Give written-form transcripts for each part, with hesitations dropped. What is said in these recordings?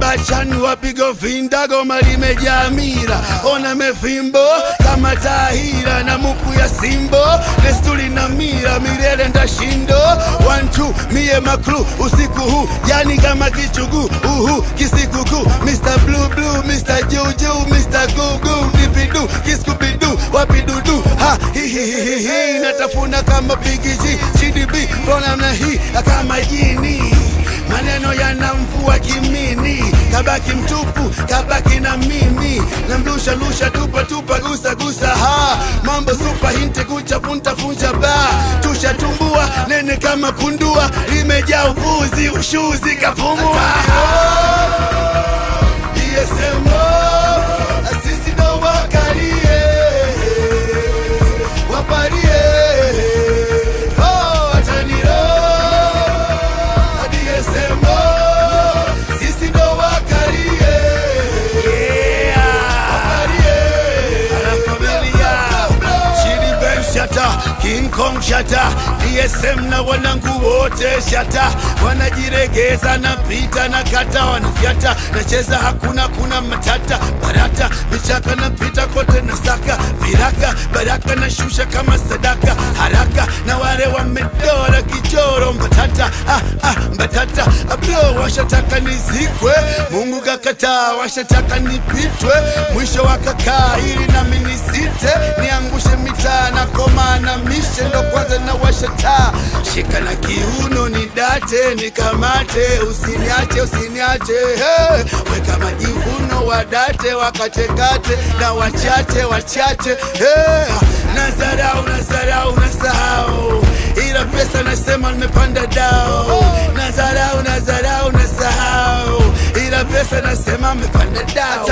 Bachan wapigo vinda goma limejaa mira. Ona mefimbo kama tahira na muku ya simbo. Desturi na mira milele ndashindo. 1, 2 mie maklu usiku huu yani kama kichugu kisikuku. Mr. Blue Blue, Mr. Juju, Mr. Gugu, Dipidu, Kiskubidu, Wapidudu, ha hi natafuna kama Biggie G, GDB, flona na hii kama jini. Maneno yanamvua kimini, kabaki mtupu, kabaki na mimi. Namlusha lusha tupa gusa ha. Mambo super hinte kucha punta funja ba. Tusha tumbua nene kama kundua, limejaa upuzi ushuzi kapumua. DSMO asisi ndo wakalie waparie ataniro. DSMO sisi ndo wakalie waparie ala familia. Chidi Ben shata, King Kong shata, DSM na wanangu wote shata. Wanajiregeza na pita na kata wanafyata. Nacheza hakuna matata barata. Vichaka na pita kote na saka viraka baraka na shusha kama sadaka haraka. Na wale wamedola kichoro mbatata mbatata. Abro washataka nizikwe, Mungu kakata. Washataka nipitwe, mwisho wakakaa ili na minisite. Niangushe mitaa na koma na mishe ndo kwanza na washata. Shika na kiuno ni date nikamate, usiniache hey. Weka majivuno wadate wakatekate na wachache hey. Nazarau nasahau, ila pesa nasema nimepanda dao. Nazarau nasahau, ila pesa nasema nimepanda dao.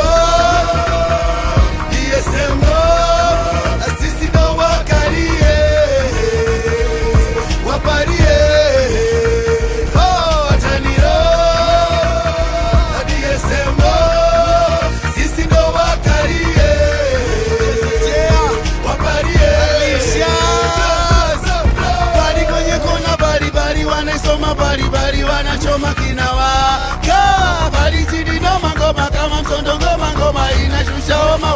DSMO asisi ndo wakalie waparie ataniro. DSMO sisi ndo wakalie waparie. Bari kwenye kona bari wanaisoma bari wanachoma kinawaka. Bari chini no mangoma kama msondo ngoma inashusha homa.